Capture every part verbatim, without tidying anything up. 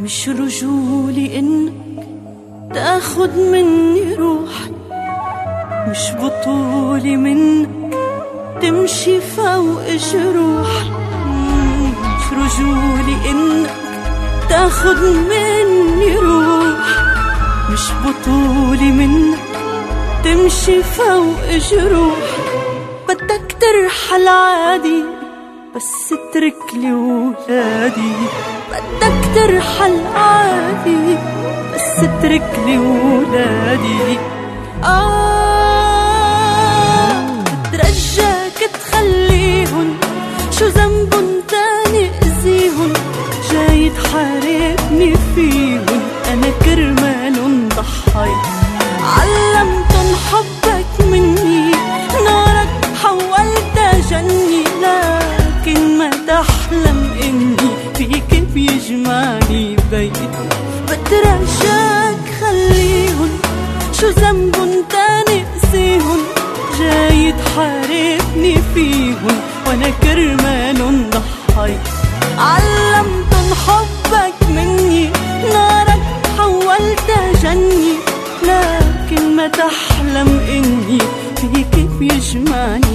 مش رجولي انك تاخد مني روحي، مش بطولي منك تمشي فوق جروحي. مش رجولي انك تاخد مني روحي، مش بطولي منك تمشي فوق جروحي. بدك ترحل عادي بس اتركلي ولادي، بدك ترحل عادي بس اتركلي ولادي. آه بترجاك تخليهن، شو ذنبن تاني اذيهن، جاي تحاربني فيهن، انا كرمالن ضحيت. علمتن حبك مني، نارك حولتها جني، لكن ما تحلم اني فيك بيجمعني بيتي. بترجاك خليهن، شو ذنبن تاني اذيهن، جاي تحاربني فيهن، وانا كرمالن ضحيت. علمتن حبك مني، نارك حولتها جني، لكن ما تحلم اني فيك بيجمعني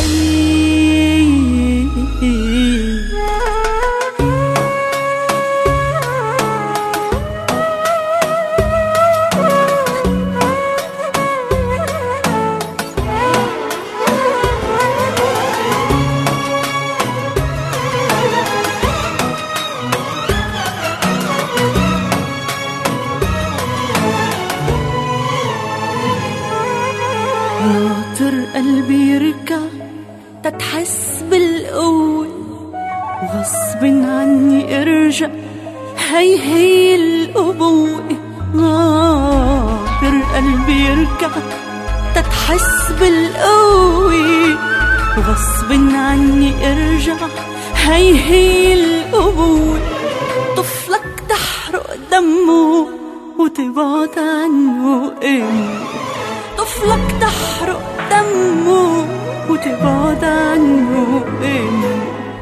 بيتي. ناطر قلبي يركع تتحس بالقوة، وغصب عني ارجع، هي هي الأبوة. ناطر قلبي يركع تتحس بالقوة، وغصب عني ارجع، هي هي الأبوة. طفلك تحرق دمه وتبعد عنه امه، طفلك تحرق دمه وتبعد عنه امه.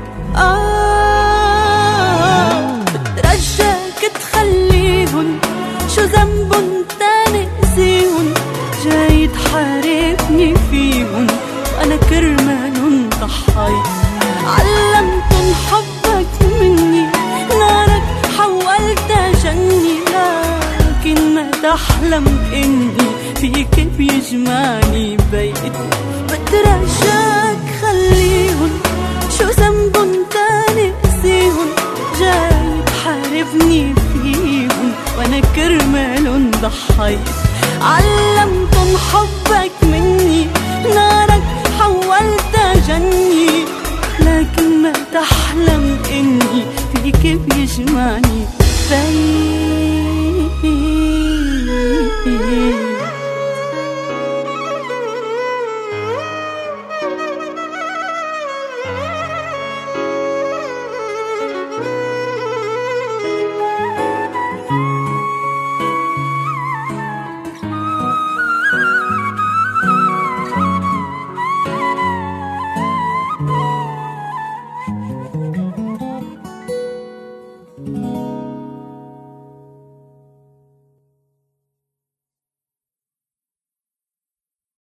آه بترجاك تخليهن، شو ذنبن تاني اذيهن، جاي تحاربني فيهن، وانا كرمالن ضحيت. علمتن حبك مني، نارك حولتها جني، لكن ما تحلم اني فيك بيجمعني بيتي. بترجاك خليهن، شو ذنبن تاني اذيهن، جاي تحاربني فيهن، وانا كرمالن ضحيت. علمتن حبك مني، نارك حولتها جني، لكن ما تحلم اني فيك بيجمعني بيتي.